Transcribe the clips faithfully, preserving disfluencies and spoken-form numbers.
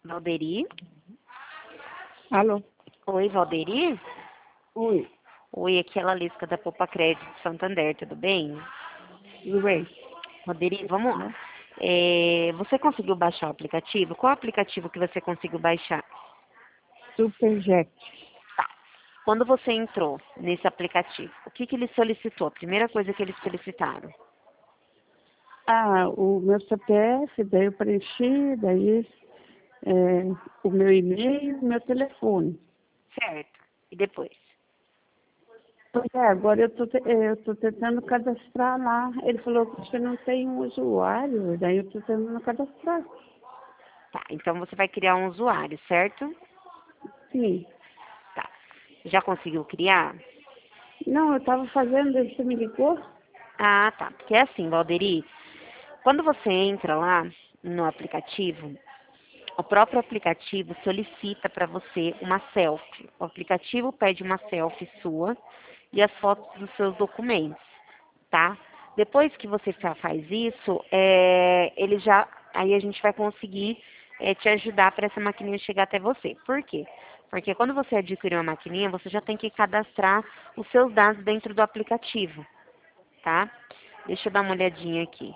Valderi? Alô? Oi, Valderi? Oi, Oi, aqui é a Lalisca da Poupa Crédito Santander, tudo bem? tudo bem? Valderi, vamos lá. É, você conseguiu baixar o aplicativo? Qual aplicativo que você conseguiu baixar? Superjet. Tá. Quando você entrou nesse aplicativo, o que, que ele solicitou? A primeira coisa que eles solicitaram? Ah, o meu C P F, daí eu preenchi, daí é, o meu e-mail, o meu telefone. Certo. E depois? Pois é, agora eu tô, te- eh, eu tô tentando cadastrar lá. Ele falou que você não tem um usuário, daí eu tô tentando cadastrar. Tá, então você vai criar um usuário, certo? Sim. Tá. Já conseguiu criar? Não, eu tava fazendo, daí você me ligou? Ah, tá. Porque é assim, Valderi, quando você entra lá no aplicativo, o próprio aplicativo solicita para você uma selfie. O aplicativo pede uma selfie sua e as fotos dos seus documentos, tá? Depois que você fa- faz isso, é, ele já, aí a gente vai conseguir é, te ajudar para essa maquininha chegar até você. Por quê? Porque quando você adquirir uma maquininha, você já tem que cadastrar os seus dados dentro do aplicativo, tá? Deixa eu dar uma olhadinha aqui.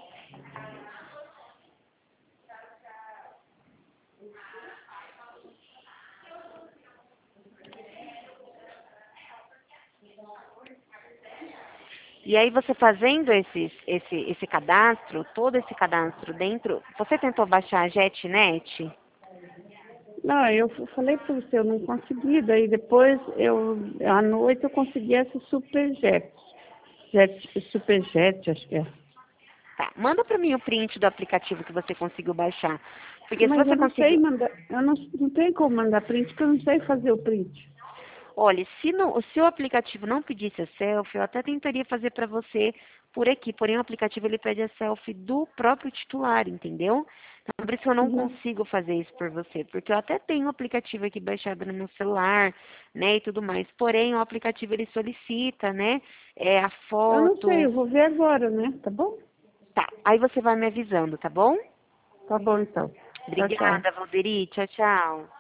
E aí você fazendo esses, esse, esse cadastro, todo esse cadastro dentro, você tentou baixar a JetNet? Não, eu f- falei para você, eu não consegui, daí depois eu, à noite eu consegui essa Superjet. Jet, Superjet, acho que é. Tá, manda para mim o print do aplicativo que você conseguiu baixar. Porque se Mas você eu não sei conseguiu... mandar, eu não, não tenho como mandar print, porque eu não sei fazer o print. Olha, se, não, se o aplicativo não pedisse a selfie, eu até tentaria fazer para você por aqui. Porém, o aplicativo ele pede a selfie do próprio titular, entendeu? Então, por isso que eu não Uhum. consigo fazer isso por você. Porque eu até tenho o aplicativo aqui baixado no meu celular, né, e tudo mais. Porém, o aplicativo ele solicita, né, é, a Eu não sei, foto. eu vou ver agora, né? Tá bom? Tá, aí você vai me avisando, tá bom? Tá bom então. Tchau, tchau. Obrigada, Valderi. Tchau, tchau.